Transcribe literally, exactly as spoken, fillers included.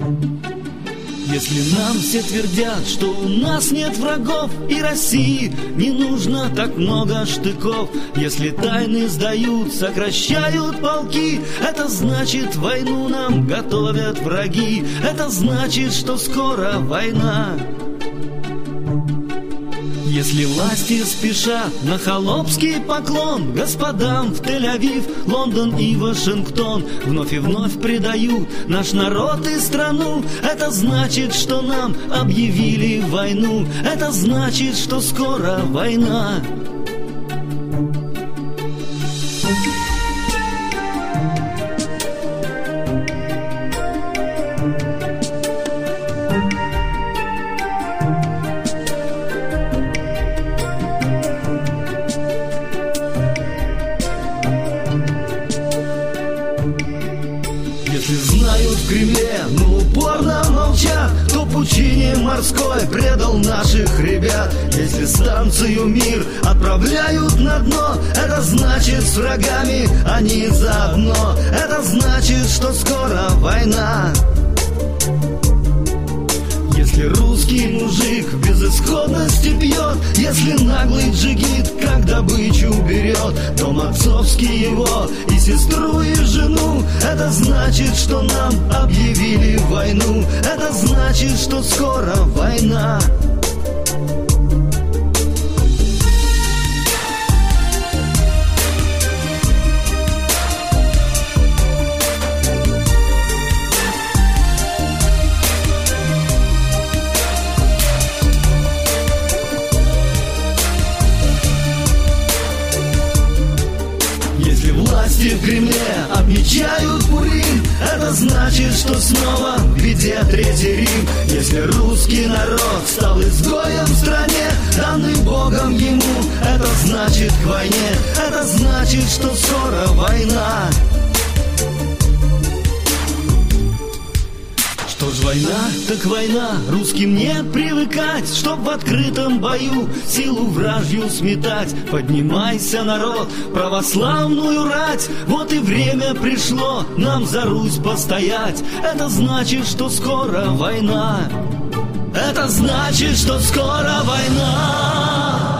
Если нам все твердят, что у нас нет врагов, и России не нужно так много штыков, если тайны сдают, сокращают полки, это значит, войну нам готовят враги, это значит, что скоро война. Если власти спешат на холопский поклон господам в Тель-Авив, Лондон и Вашингтон, вновь и вновь предают наш народ и страну, это значит, что нам объявили войну, это значит, что скоро война. Если знают в Кремле, но упорно молчат, то пучине морской предал наших ребят. Если станцию «Мир» отправляют на дно, это значит, с врагами они заодно, это значит, что скоро война. Если русский мужик в безысходности пьет, если наглый джигит как добычу берет, дом отцовский его и сестру, и жену, это значит, что нам объявили войну, это значит, что скоро война. Если власти в Кремле отмечают Пурим, это значит, что снова в беде Третий Рим. Если русский народ стал изгоем в стране, данный Богом ему, это значит к войне, это значит, что скоро война. Что ж война, так война, русским не привыкать, чтоб в открытом бою силу вражью сметать. Поднимайся, народ, православную рать, вот и время пришло нам за Русь постоять. Это значит, что скоро война, это значит, что скоро война.